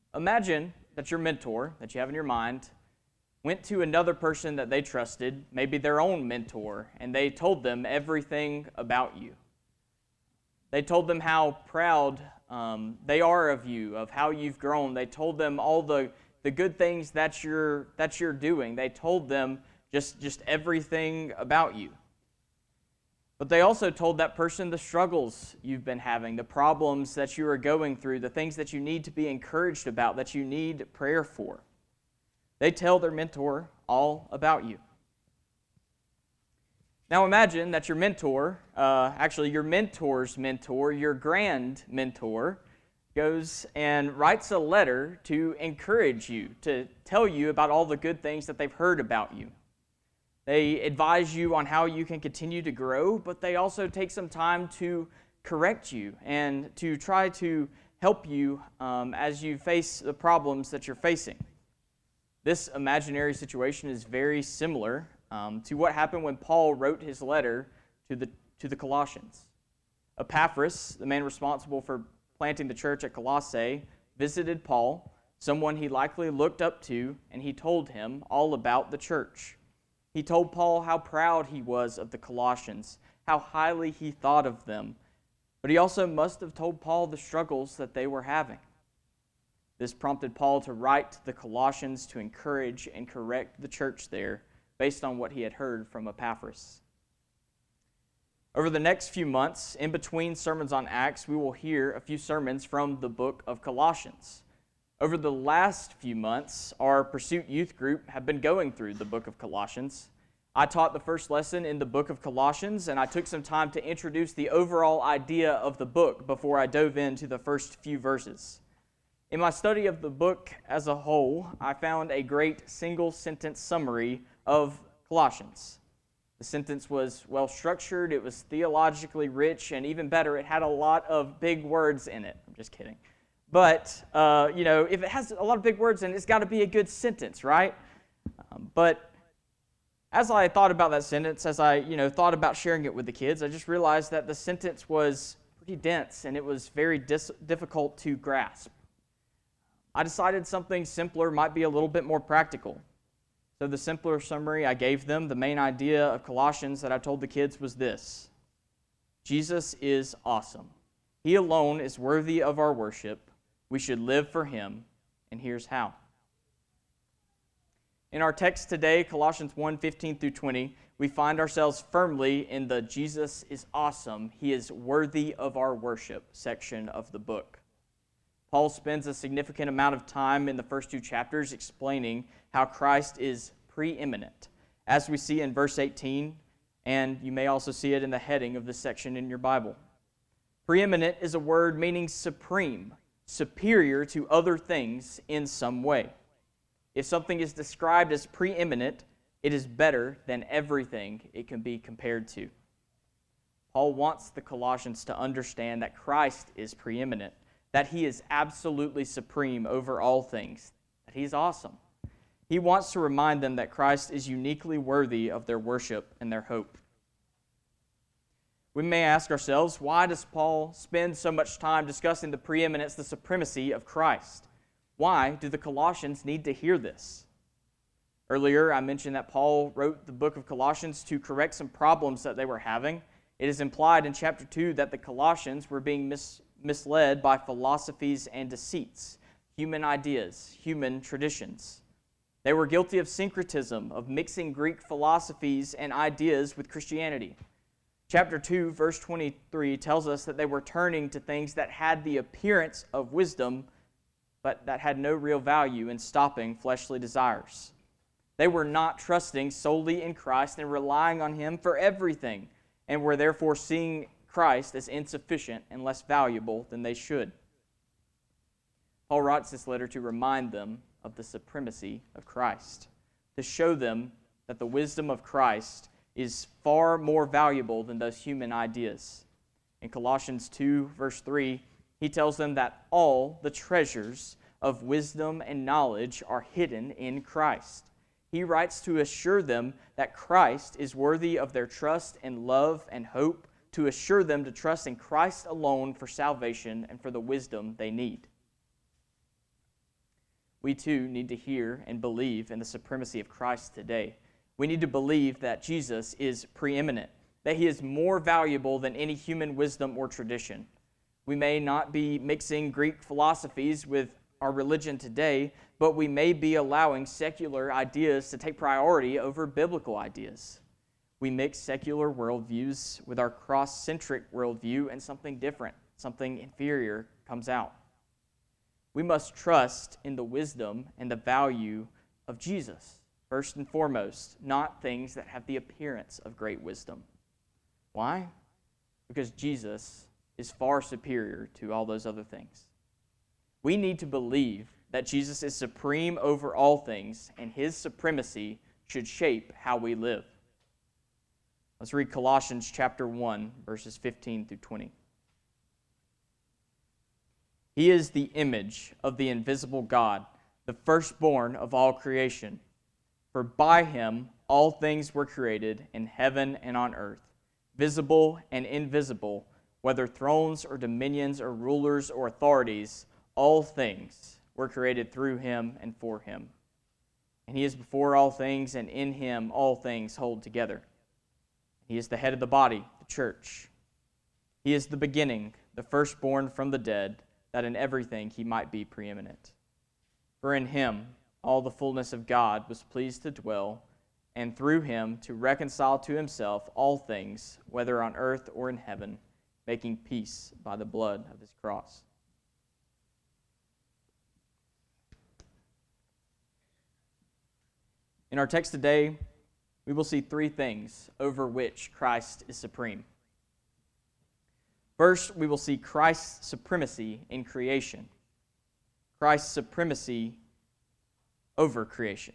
Imagine that your mentor that you have in your mind went to another person that they trusted, maybe their own mentor, and they told them everything about you. They told them how proud they are of you, of how you've grown. They told them all the good things that you're doing. They told them just everything about you. But they also told that person the struggles you've been having, the problems that you are going through, the things that you need to be encouraged about, that you need prayer for. They tell their mentor all about you. Now imagine that your mentor, your mentor's mentor, your grand mentor, goes and writes a letter to encourage you, to tell you about all the good things that they've heard about you. They advise you on how you can continue to grow, but they also take some time to correct you and to try to help you as you face the problems that you're facing. This imaginary situation is very similar to what happened when Paul wrote his letter to the Colossians. Epaphras, the man responsible for planting the church at Colossae, visited Paul, someone he likely looked up to, and he told him all about the church. He told Paul how proud he was of the Colossians, how highly he thought of them, but he also must have told Paul the struggles that they were having. This prompted Paul to write to the Colossians to encourage and correct the church there based on what he had heard from Epaphras. Over the next few months, in between sermons on Acts, we will hear a few sermons from the book of Colossians. Over the last few months, our Pursuit Youth Group have been going through the book of Colossians. I taught the first lesson in the book of Colossians, and I took some time to introduce the overall idea of the book before I dove into the first few verses. In my study of the book as a whole, I found a great single-sentence summary of Colossians. The sentence was well-structured, it was theologically rich, and even better, it had a lot of big words in it. I'm just kidding. But, if it has a lot of big words in it, it's got to be a good sentence, right? But as I thought about that sentence, as I, thought about sharing it with the kids, I just realized that the sentence was pretty dense and it was very difficult to grasp. I decided something simpler might be a little bit more practical. So the simpler summary I gave them, the main idea of Colossians that I told the kids was this: Jesus is awesome. He alone is worthy of our worship. We should live for Him, and here's how. In our text today, Colossians 1:15-20, we find ourselves firmly in the Jesus is awesome, He is worthy of our worship section of the book. Paul spends a significant amount of time in the first two chapters explaining how Christ is preeminent, as we see in verse 18, and you may also see it in the heading of this section in your Bible. Preeminent is a word meaning supreme, superior to other things in some way. If something is described as preeminent, it is better than everything it can be compared to. Paul wants the Colossians to understand that Christ is preeminent, that He is absolutely supreme over all things, that He's awesome. He wants to remind them that Christ is uniquely worthy of their worship and their hope. We may ask ourselves, why does Paul spend so much time discussing the preeminence, the supremacy of Christ? Why do the Colossians need to hear this? Earlier, I mentioned that Paul wrote the book of Colossians to correct some problems that they were having. It is implied in chapter 2 that the Colossians were being misled by philosophies and deceits, human ideas, human traditions. They were guilty of syncretism, of mixing Greek philosophies and ideas with Christianity. Chapter 2, verse 23 tells us that they were turning to things that had the appearance of wisdom, but that had no real value in stopping fleshly desires. They were not trusting solely in Christ and relying on Him for everything, and were therefore seeing Christ as insufficient and less valuable than they should. Paul writes this letter to remind them of the supremacy of Christ, to show them that the wisdom of Christ is far more valuable than those human ideas. In Colossians 2, verse 3, he tells them that all the treasures of wisdom and knowledge are hidden in Christ. He writes to assure them that Christ is worthy of their trust and love and hope, to assure them to trust in Christ alone for salvation and for the wisdom they need. we too need to hear and believe in the supremacy of Christ today. We need to believe that Jesus is preeminent, that he is more valuable than any human wisdom or tradition. We may not be mixing Greek philosophies with our religion today, but we may be allowing secular ideas to take priority over biblical ideas. We mix secular worldviews with our cross-centric worldview, and something different, something inferior comes out. We must trust in the wisdom and the value of Jesus, first and foremost, not things that have the appearance of great wisdom. Why? Because Jesus is far superior to all those other things. We need to believe that Jesus is supreme over all things, and his supremacy should shape how we live. Let's read Colossians chapter 1, verses 15 through 20. He is the image of the invisible God, the firstborn of all creation. For by him all things were created in heaven and on earth, visible and invisible, whether thrones or dominions or rulers or authorities, all things were created through him and for him. And he is before all things, and in him all things hold together. He is the head of the body, the church. He is the beginning, the firstborn from the dead, that in everything he might be preeminent. For in him all the fullness of God was pleased to dwell, and through him to reconcile to himself all things, whether on earth or in heaven, making peace by the blood of his cross. In our text today, we will see three things over which Christ is supreme. First, we will see Christ's supremacy in creation. Christ's supremacy over creation.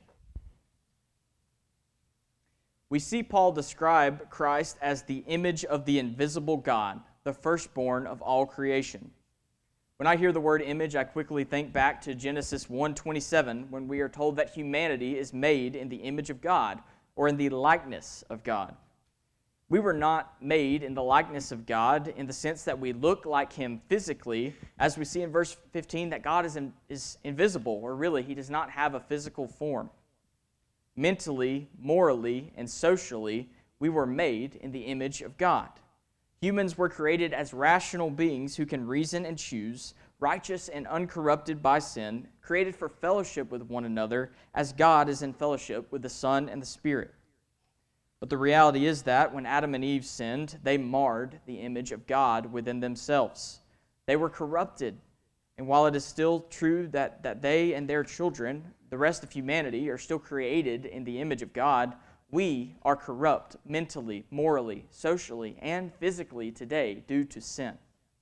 We see Paul describe Christ as the image of the invisible God, the firstborn of all creation. When I hear the word image, I quickly think back to Genesis 1:27, when we are told that humanity is made in the image of God, or in the likeness of God. We were not made in the likeness of God in the sense that we look like him physically, as we see in verse 15 that God is invisible, or really, he does not have a physical form. Mentally, morally, and socially, we were made in the image of God. Humans were created as rational beings who can reason and choose, righteous and uncorrupted by sin, created for fellowship with one another as God is in fellowship with the Son and the Spirit. But the reality is that when Adam and Eve sinned, they marred the image of God within themselves. They were corrupted. And while it is still true that they and their children, the rest of humanity, are still created in the image of God, we are corrupt mentally, morally, socially, and physically today due to sin.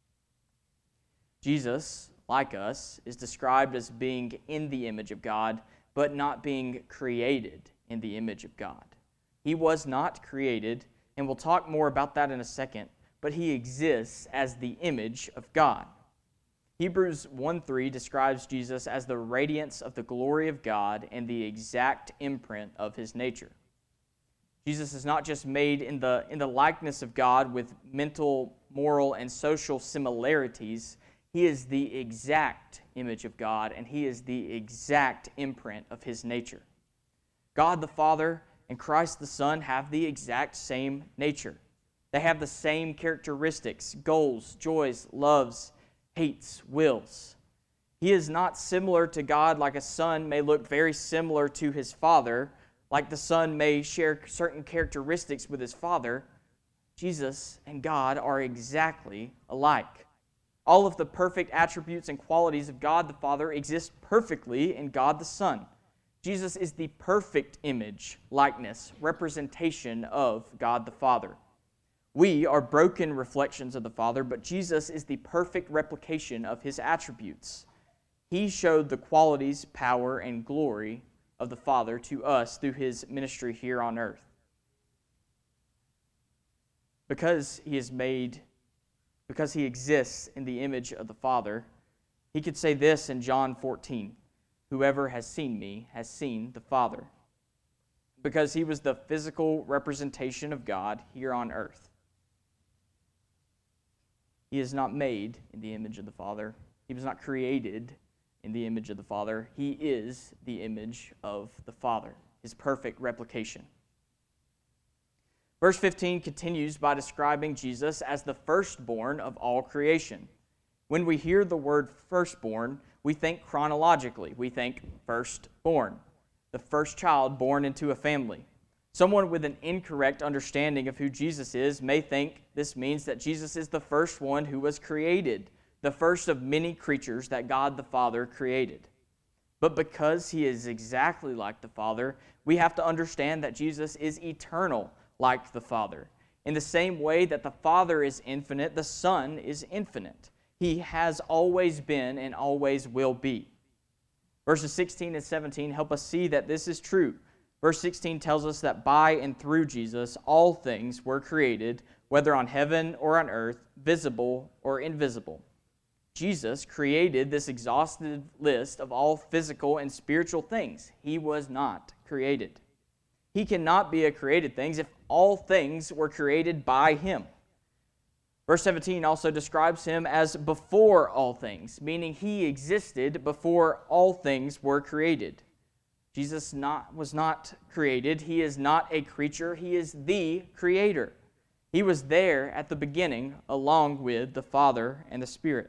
Jesus, like us, is described as being in the image of God, but not being created in the image of God. He was not created, and we'll talk more about that in a second, but he exists as the image of God. Hebrews 1:3 describes Jesus as the radiance of the glory of God and the exact imprint of his nature. Jesus is not just made in the likeness of God with mental, moral, and social similarities. He is the exact image of God, and he is the exact imprint of his nature. God the Father and Christ the Son have the exact same nature. They have the same characteristics, goals, joys, loves, hates, wills. He is not similar to God like a son may look very similar to his father, like the son may share certain characteristics with his father. Jesus and God are exactly alike. All of the perfect attributes and qualities of God the Father exist perfectly in God the Son. Jesus is the perfect image, likeness, representation of God the Father. We are broken reflections of the Father, but Jesus is the perfect replication of his attributes. He showed the qualities, power, and glory of the Father to us through his ministry here on earth. Because he exists in the image of the Father, he could say this in John 14, "Whoever has seen me has seen the Father," because he was the physical representation of God here on earth. He is not made in the image of the Father. He was not created in the image of the Father. He is the image of the Father, his perfect replication. Verse 15 continues by describing Jesus as the firstborn of all creation. When we hear the word firstborn, we think chronologically. We think firstborn, the first child born into a family. Someone with an incorrect understanding of who Jesus is may think this means that Jesus is the first one who was created, the first of many creatures that God the Father created. But because he is exactly like the Father, we have to understand that Jesus is eternal like the Father. In the same way that the Father is infinite, the Son is infinite. He has always been and always will be. Verses 16 and 17 help us see that this is true. Verse 16 tells us that by and through Jesus, all things were created, whether on heaven or on earth, visible or invisible. Jesus created this exhaustive list of all physical and spiritual things. He was not created. He cannot be a created thing if all things were created by him. Verse 17 also describes him as before all things, meaning he existed before all things were created. Jesus was not created. He is not a creature. He is the Creator. He was there at the beginning along with the Father and the Spirit.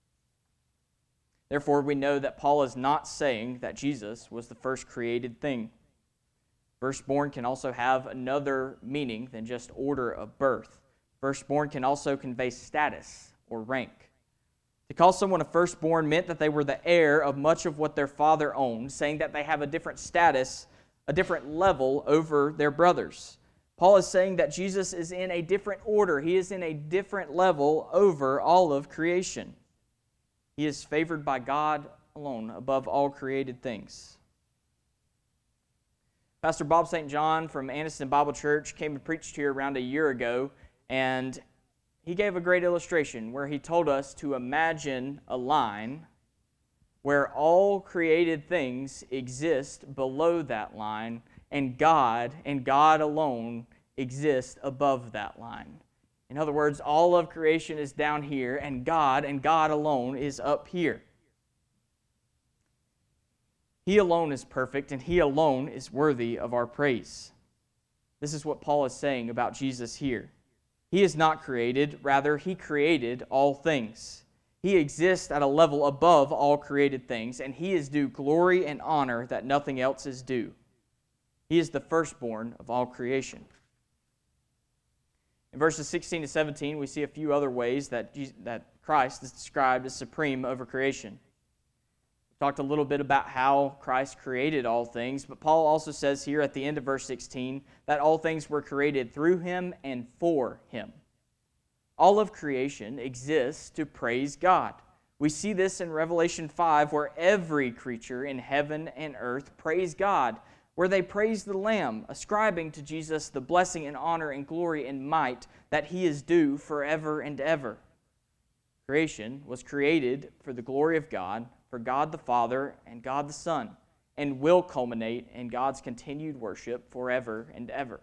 Therefore, we know that Paul is not saying that Jesus was the first created thing. Firstborn can also have another meaning than just order of birth. Firstborn can also convey status or rank. To call someone a firstborn meant that they were the heir of much of what their father owned, saying that they have a different status, a different level over their brothers. Paul is saying that Jesus is in a different order. He is in a different level over all of creation. He is favored by God alone above all created things. Pastor Bob St. John from Anniston Bible Church came and preached here around a year ago, and he gave a great illustration where he told us to imagine a line where all created things exist below that line, and God alone exist above that line. In other words, all of creation is down here, and God alone is up here. He alone is perfect, and he alone is worthy of our praise. This is what Paul is saying about Jesus here. He is not created, rather, he created all things. He exists at a level above all created things, and he is due glory and honor that nothing else is due. He is the firstborn of all creation. In verses 16 to 17, we see a few other ways that Christ is described as supreme over creation. We talked a little bit about how Christ created all things, but Paul also says here at the end of verse 16 that all things were created through him and for him. All of creation exists to praise God. We see this in Revelation 5, where every creature in heaven and earth praise God, where they praise the Lamb, ascribing to Jesus the blessing and honor and glory and might that he is due forever and ever. Creation was created for the glory of God, for God the Father and God the Son, and will culminate in God's continued worship forever and ever.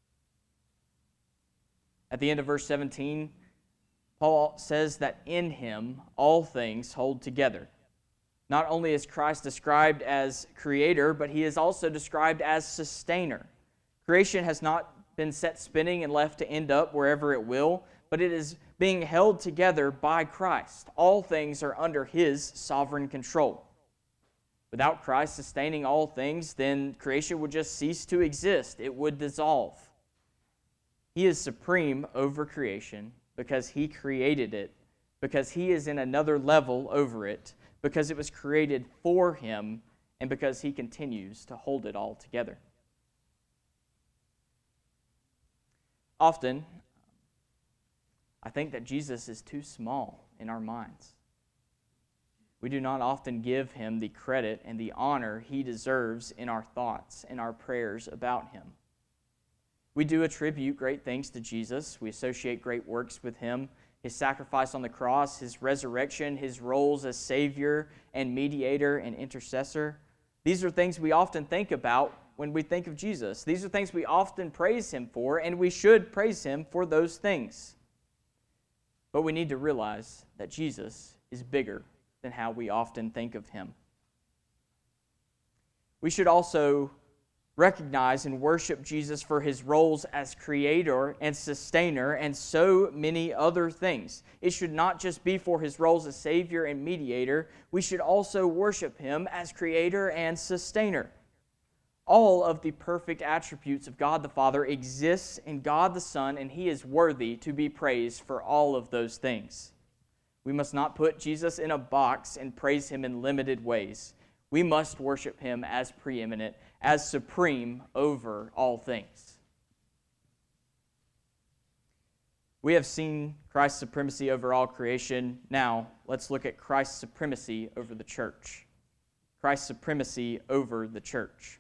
At the end of verse 17, Paul says that in him all things hold together. Not only is Christ described as creator, but he is also described as sustainer. Creation has not been set spinning and left to end up wherever it will, but it is being held together by Christ. All things are under his sovereign control. Without Christ sustaining all things, then creation would just cease to exist. It would dissolve. He is supreme over creation because he created it, because he is in another level over it, because it was created for him, and because he continues to hold it all together. Often, I think that Jesus is too small in our minds. We do not often give him the credit and the honor he deserves in our thoughts and our prayers about him. We do attribute great things to Jesus. We associate great works with him, his sacrifice on the cross, his resurrection, his roles as Savior and mediator and intercessor. These are things we often think about when we think of Jesus. These are things we often praise him for, and we should praise him for those things. But we need to realize that Jesus is bigger than how we often think of him. We should also recognize and worship Jesus for his roles as creator and sustainer and so many other things. It should not just be for his roles as Savior and mediator. We should also worship him as creator and sustainer. All of the perfect attributes of God the Father exist in God the Son, and he is worthy to be praised for all of those things. We must not put Jesus in a box and praise him in limited ways. We must worship him as preeminent, as supreme over all things. We have seen Christ's supremacy over all creation. Now, let's look at Christ's supremacy over the church. Christ's supremacy over the church.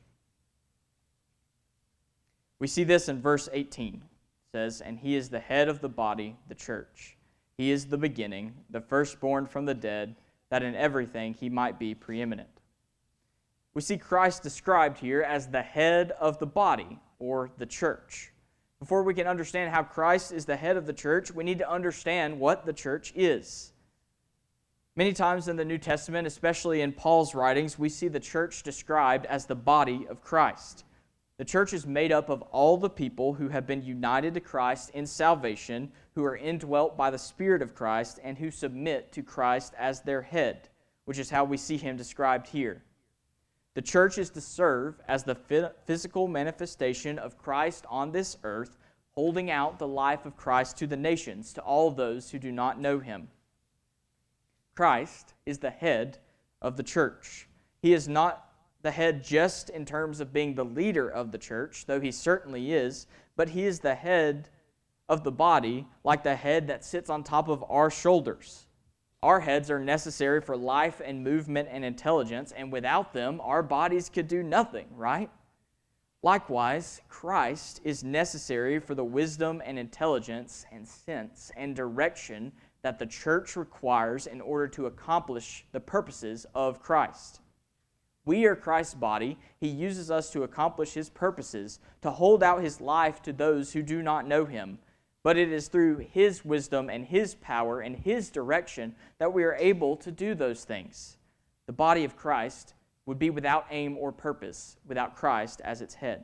We see this in verse 18. It says, "And he is the head of the body, the church. He is the beginning, the firstborn from the dead, that in everything he might be preeminent." We see Christ described here as the head of the body, or the church. Before we can understand how Christ is the head of the church, we need to understand what the church is. Many times in the New Testament, especially in Paul's writings, we see the church described as the body of Christ. The church is made up of all the people who have been united to Christ in salvation, who are indwelt by the Spirit of Christ, and who submit to Christ as their head, which is how we see him described here. The church is to serve as the physical manifestation of Christ on this earth, holding out the life of Christ to the nations, to all those who do not know him. Christ is the head of the church. He is not the head just in terms of being the leader of the church, though he certainly is, but he is the head of the body, like the head that sits on top of our shoulders. Our heads are necessary for life and movement and intelligence, and without them, our bodies could do nothing, right? Likewise, Christ is necessary for the wisdom and intelligence and sense and direction that the church requires in order to accomplish the purposes of Christ. We are Christ's body. He uses us to accomplish his purposes, to hold out his life to those who do not know him. But it is through his wisdom and his power and his direction that we are able to do those things. The body of Christ would be without aim or purpose without Christ as its head.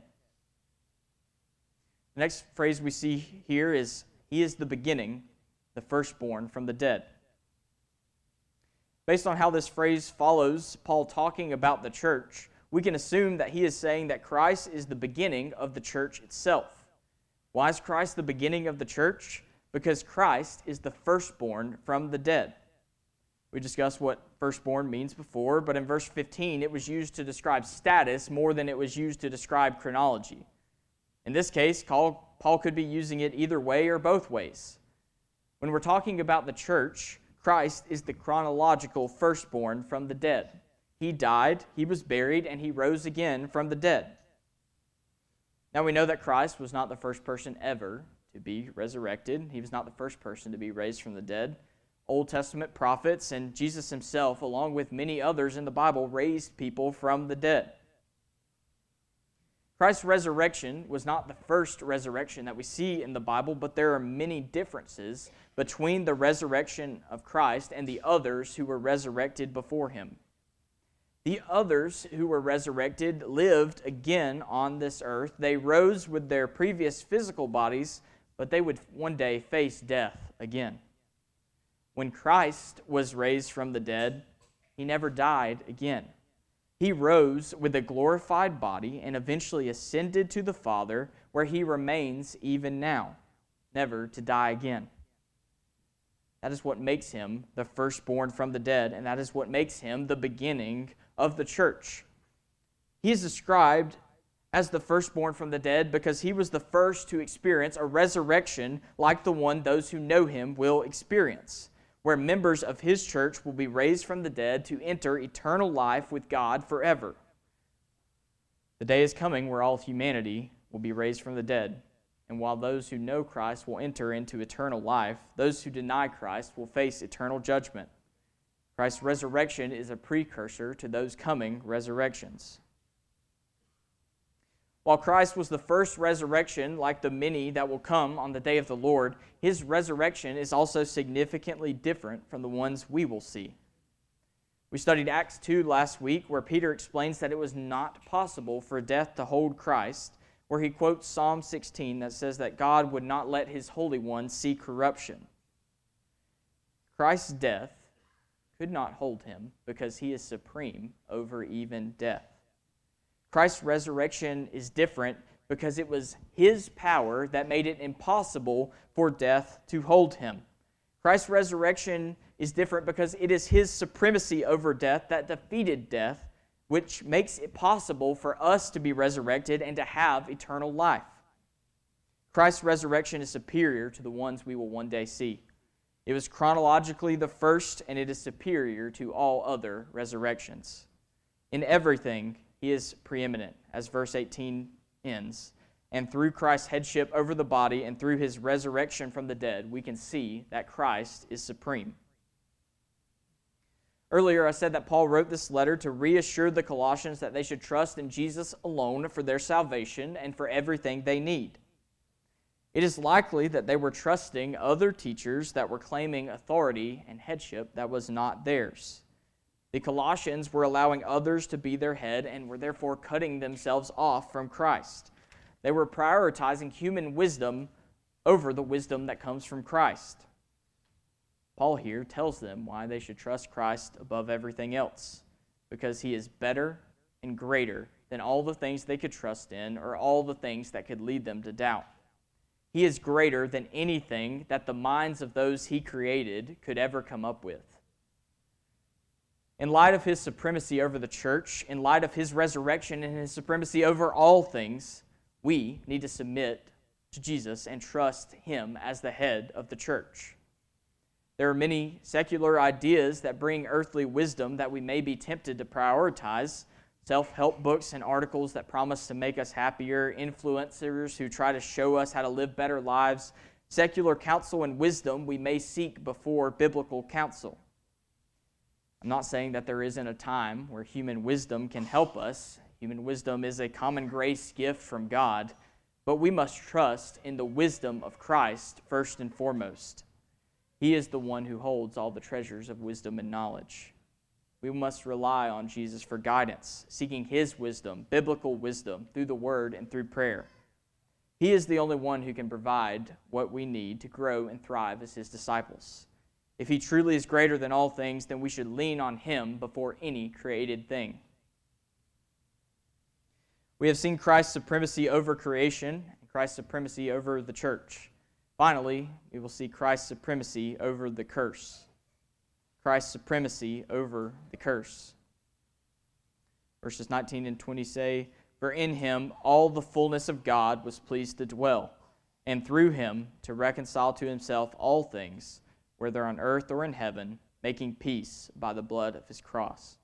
The next phrase we see here is, he is the beginning, the firstborn from the dead. Based on how this phrase follows Paul talking about the church, we can assume that he is saying that Christ is the beginning of the church itself. Why is Christ the beginning of the church? Because Christ is the firstborn from the dead. We discussed what firstborn means before, but in verse 15 it was used to describe status more than it was used to describe chronology. In this case, Paul could be using it either way or both ways. When we're talking about the church, Christ is the chronological firstborn from the dead. He died, he was buried, and he rose again from the dead. Now we know that Christ was not the first person ever to be resurrected. He was not the first person to be raised from the dead. Old Testament prophets and Jesus himself, along with many others in the Bible, raised people from the dead. Christ's resurrection was not the first resurrection that we see in the Bible, but there are many differences between the resurrection of Christ and the others who were resurrected before him. The others who were resurrected lived again on this earth. They rose with their previous physical bodies, but they would one day face death again. When Christ was raised from the dead, he never died again. He rose with a glorified body and eventually ascended to the Father, where he remains even now, never to die again. That is what makes him the firstborn from the dead, and that is what makes him the beginning of the church. He is described as the firstborn from the dead because he was the first to experience a resurrection like the one those who know him will experience, where members of his church will be raised from the dead to enter eternal life with God forever. The day is coming where all humanity will be raised from the dead, and while those who know Christ will enter into eternal life, those who deny Christ will face eternal judgment. Christ's resurrection is a precursor to those coming resurrections. While Christ was the first resurrection, like the many that will come on the day of the Lord, his resurrection is also significantly different from the ones we will see. We studied Acts 2 last week, where Peter explains that it was not possible for death to hold Christ, where he quotes Psalm 16 that says that God would not let his Holy One see corruption. Christ's death could not hold him because he is supreme over even death. Christ's resurrection is different because it was his power that made it impossible for death to hold him. Christ's resurrection is different because it is his supremacy over death that defeated death, which makes it possible for us to be resurrected and to have eternal life. Christ's resurrection is superior to the ones we will one day see. It was chronologically the first, and it is superior to all other resurrections. In everything, he is preeminent, as verse 18 ends. And through Christ's headship over the body and through his resurrection from the dead, we can see that Christ is supreme. Earlier, I said that Paul wrote this letter to reassure the Colossians that they should trust in Jesus alone for their salvation and for everything they need. It is likely that they were trusting other teachers that were claiming authority and headship that was not theirs. The Colossians were allowing others to be their head and were therefore cutting themselves off from Christ. They were prioritizing human wisdom over the wisdom that comes from Christ. Paul here tells them why they should trust Christ above everything else, because he is better and greater than all the things they could trust in or all the things that could lead them to doubt. He is greater than anything that the minds of those he created could ever come up with. In light of his supremacy over the church, in light of his resurrection and his supremacy over all things, we need to submit to Jesus and trust him as the head of the church. There are many secular ideas that bring earthly wisdom that we may be tempted to prioritize. Self-help books and articles that promise to make us happier, influencers who try to show us how to live better lives, secular counsel and wisdom we may seek before biblical counsel. I'm not saying that there isn't a time where human wisdom can help us. Human wisdom is a common grace gift from God, but we must trust in the wisdom of Christ first and foremost. He is the one who holds all the treasures of wisdom and knowledge. We must rely on Jesus for guidance, seeking his wisdom, biblical wisdom, through the word and through prayer. He is the only one who can provide what we need to grow and thrive as his disciples. If he truly is greater than all things, then we should lean on him before any created thing. We have seen Christ's supremacy over creation and Christ's supremacy over the church. Finally, we will see Christ's supremacy over the curse. Christ's supremacy over the curse. Verses 19 and 20 say, "For in him all the fullness of God was pleased to dwell, and through him to reconcile to himself all things, whether on earth or in heaven, making peace by the blood of his cross."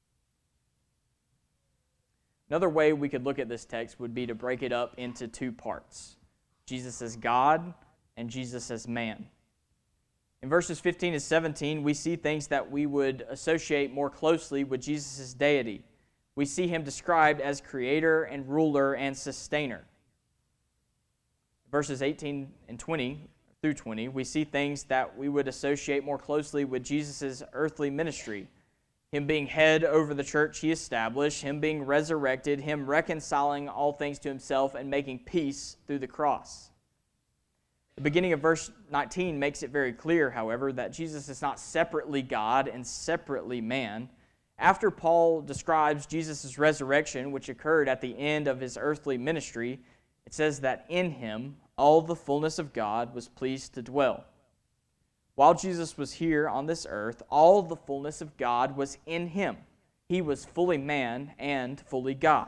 Another way we could look at this text would be to break it up into two parts: Jesus as God and Jesus as man. In verses 15 and 17, we see things that we would associate more closely with Jesus' deity. We see him described as creator and ruler and sustainer. Verses 18 and 20 through 20, we see things that we would associate more closely with Jesus' earthly ministry. Him being head over the church he established, him being resurrected, him reconciling all things to himself and making peace through the cross. The beginning of verse 19 makes it very clear, however, that Jesus is not separately God and separately man. After Paul describes Jesus' resurrection, which occurred at the end of his earthly ministry, it says that in him all the fullness of God was pleased to dwell. While Jesus was here on this earth, all the fullness of God was in him. He was fully man and fully God.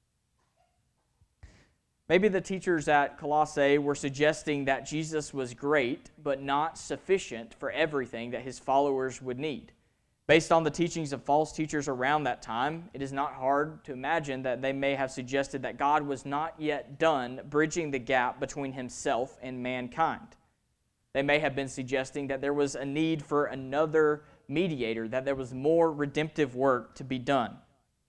Maybe the teachers at Colossae were suggesting that Jesus was great, but not sufficient for everything that his followers would need. Based on the teachings of false teachers around that time, it is not hard to imagine that they may have suggested that God was not yet done bridging the gap between himself and mankind. They may have been suggesting that there was a need for another mediator, that there was more redemptive work to be done.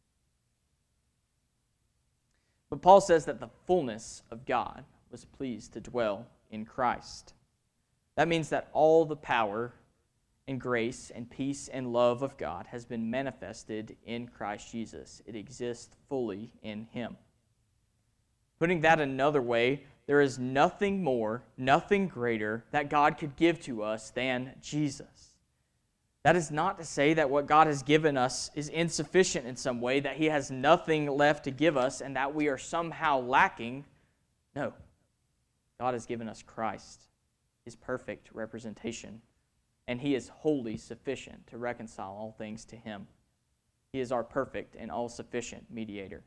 But Paul says that the fullness of God was pleased to dwell in Christ. That means that all the power and grace and peace and love of God has been manifested in Christ Jesus. It exists fully in Him. Putting that another way, there is nothing more, nothing greater that God could give to us than Jesus. That is not to say that what God has given us is insufficient in some way, that He has nothing left to give us, and that we are somehow lacking. No. God has given us Christ, His perfect representation, and He is wholly sufficient to reconcile all things to Him. He is our perfect and all-sufficient mediator.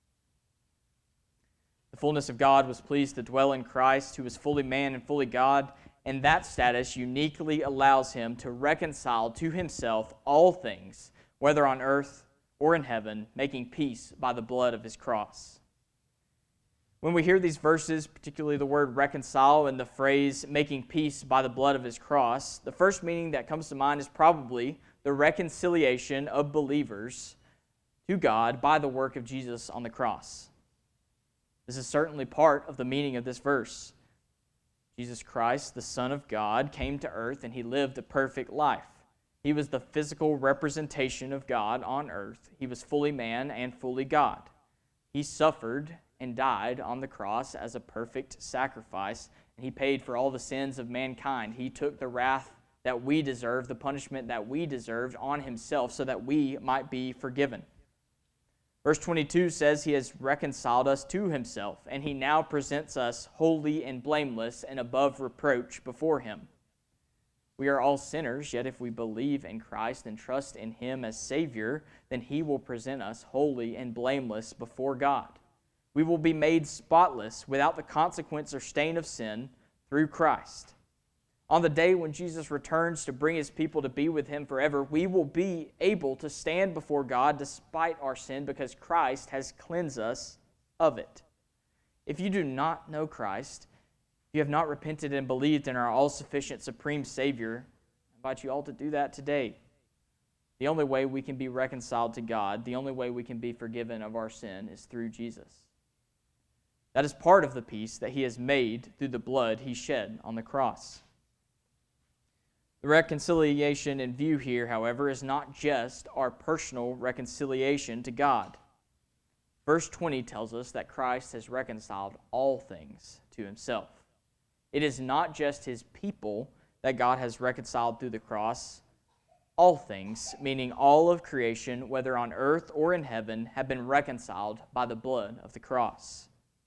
The fullness of God was pleased to dwell in Christ, who is fully man and fully God, and that status uniquely allows Him to reconcile to Himself all things, whether on earth or in heaven, making peace by the blood of His cross. When we hear these verses, particularly the word reconcile and the phrase making peace by the blood of His cross, the first meaning that comes to mind is probably the reconciliation of believers to God by the work of Jesus on the cross. This is certainly part of the meaning of this verse. Jesus Christ, the Son of God, came to earth and He lived a perfect life. He was the physical representation of God on earth. He was fully man and fully God. He suffered and died on the cross as a perfect sacrifice, and He paid for all the sins of mankind. He took the wrath that we deserve, the punishment that we deserved on Himself so that we might be forgiven. Verse 22 says He has reconciled us to Himself, and He now presents us holy and blameless and above reproach before Him. We are all sinners, yet if we believe in Christ and trust in Him as Savior, then He will present us holy and blameless before God. We will be made spotless without the consequence or stain of sin through Christ. On the day when Jesus returns to bring His people to be with Him forever, we will be able to stand before God despite our sin because Christ has cleansed us of it. If you do not know Christ, if you have not repented and believed in our all-sufficient supreme Savior, I invite you all to do that today. The only way we can be reconciled to God, the only way we can be forgiven of our sin is through Jesus. That is part of the peace that He has made through the blood He shed on the cross. The reconciliation in view here, however, is not just our personal reconciliation to God. Verse 20 tells us that Christ has reconciled all things to Himself. It is not just His people that God has reconciled through the cross. All things, meaning all of creation, whether on earth or in heaven, have been reconciled by the blood of the cross.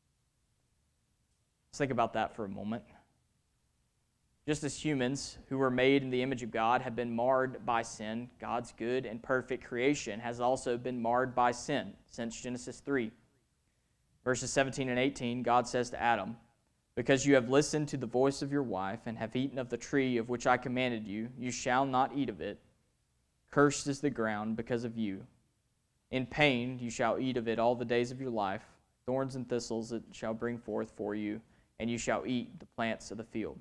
Let's think about that for a moment. Just as humans who were made in the image of God have been marred by sin, God's good and perfect creation has also been marred by sin since Genesis 3. Verses 17 and 18, God says to Adam, "Because you have listened to the voice of your wife and have eaten of the tree of which I commanded you, you shall not eat of it. Cursed is the ground because of you. In pain you shall eat of it all the days of your life. Thorns and thistles it shall bring forth for you, and you shall eat the plants of the field."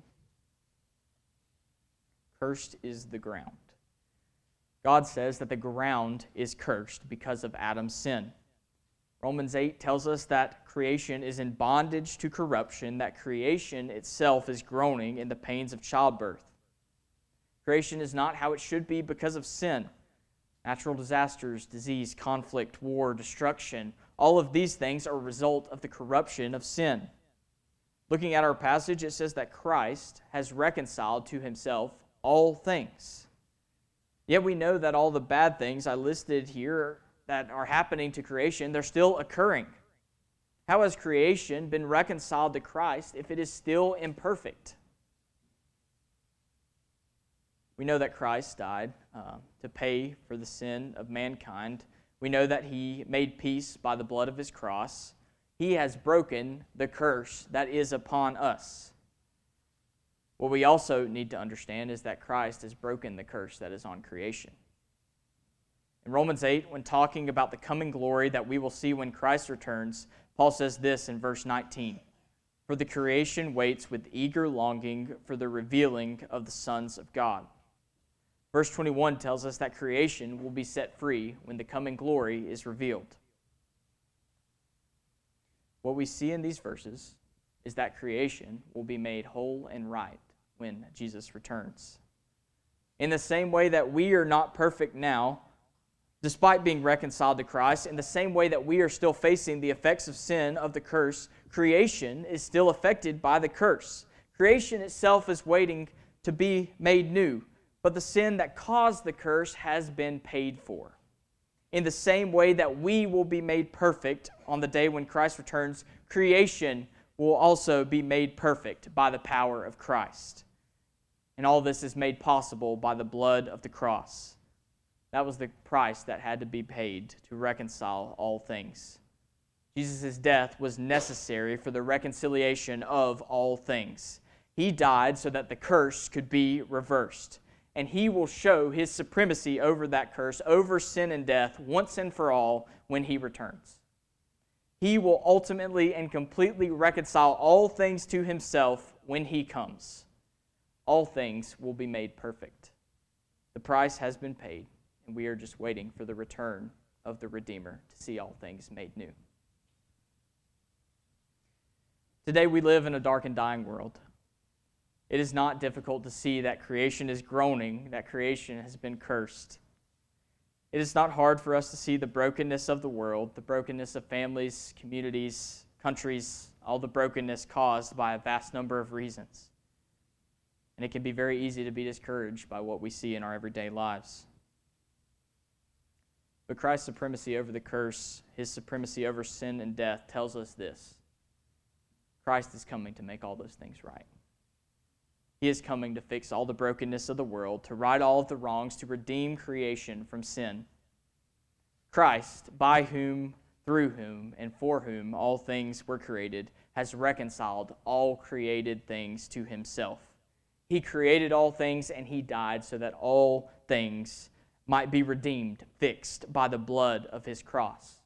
Cursed is the ground. God says that the ground is cursed because of Adam's sin. Romans 8 tells us that creation is in bondage to corruption, that creation itself is groaning in the pains of childbirth. Creation is not how it should be because of sin. Natural disasters, disease, conflict, war, destruction, all of these things are a result of the corruption of sin. Looking at our passage, it says that Christ has reconciled to Himself all things. Yet we know that all the bad things I listed here that are happening to creation, they're still occurring. How has creation been reconciled to Christ if it is still imperfect? We know that Christ died to pay for the sin of mankind. We know that He made peace by the blood of His cross. He has broken the curse that is upon us. What we also need to understand is that Christ has broken the curse that is on creation. In Romans 8, when talking about the coming glory that we will see when Christ returns, Paul says this in verse 19, "For the creation waits with eager longing for the revealing of the sons of God." Verse 21 tells us that creation will be set free when the coming glory is revealed. What we see in these verses is that creation will be made whole and right when Jesus returns. In the same way that we are not perfect now, despite being reconciled to Christ, in the same way that we are still facing the effects of sin, of the curse, creation is still affected by the curse. Creation itself is waiting to be made new, but the sin that caused the curse has been paid for. In the same way that we will be made perfect on the day when Christ returns, creation will also be made perfect by the power of Christ. And all this is made possible by the blood of the cross. That was the price that had to be paid to reconcile all things. Jesus' death was necessary for the reconciliation of all things. He died so that the curse could be reversed. And he will show his supremacy over that curse, over sin and death, once and for all when he returns. He will ultimately and completely reconcile all things to himself when he comes. All things will be made perfect. The price has been paid, and we are just waiting for the return of the Redeemer to see all things made new. Today we live in a dark and dying world. It is not difficult to see that creation is groaning, that creation has been cursed. It is not hard for us to see the brokenness of the world, the brokenness of families, communities, countries, all the brokenness caused by a vast number of reasons. And it can be very easy to be discouraged by what we see in our everyday lives. But Christ's supremacy over the curse, his supremacy over sin and death, tells us this: Christ is coming to make all those things right. He is coming to fix all the brokenness of the world, to right all of the wrongs, to redeem creation from sin. Christ, by whom, through whom, and for whom all things were created, has reconciled all created things to himself. He created all things, and he died so that all things might be redeemed, fixed by the blood of his cross.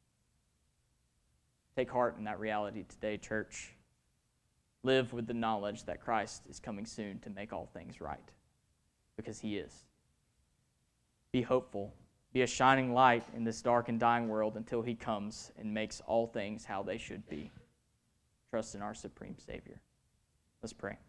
Take heart in that reality today, church. Live with the knowledge that Christ is coming soon to make all things right, because he is. Be hopeful. Be a shining light in this dark and dying world until he comes and makes all things how they should be. Trust in our supreme Savior. Let's pray.